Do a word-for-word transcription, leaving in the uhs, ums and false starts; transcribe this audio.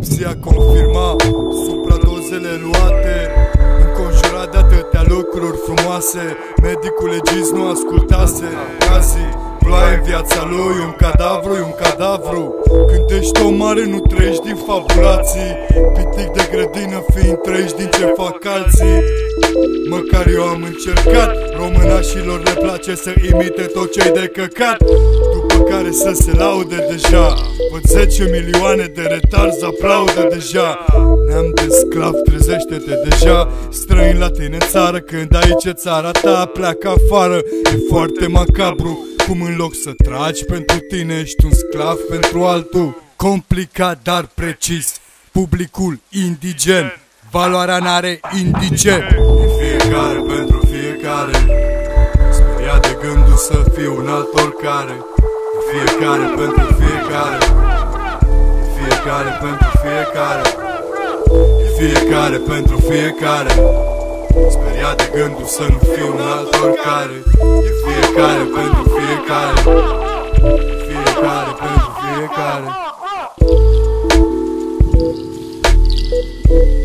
Autopsia confirma supradozele luate, înconjurat de atâtea lucruri frumoase. Medicul legist nu ascultase. Azi ploaie în viața lui, un cadavru e un cadavru. Când ești om mare nu trăiești din fabulații, pitic de grădină fiind trăiești din ce fac alții. Măcar eu am încercat, românașilor le place să imite tot ce-i de căcat, după care să se laude deja. Văd zece milioane de retarzi aplaudă deja. Neam de sclav, trezește-te deja. Străin la tine în țară, când aici e țara ta, pleacă afară. E foarte macabru cum în loc să tragi pentru tine ești un sclav pentru altul. Complicat, dar precis, publicul indigen, valoarea n-are indice. Fiecare pentru fiecare, speriat de gândul să fiu un alt oricare. Fiecare pentru fiecare, fiecare pentru fiecare, fiecare pentru fiecare, speriat de gândul să nu fiu un alt oricare. Fiecare pentru fiecare, fiecare pentru fiecare.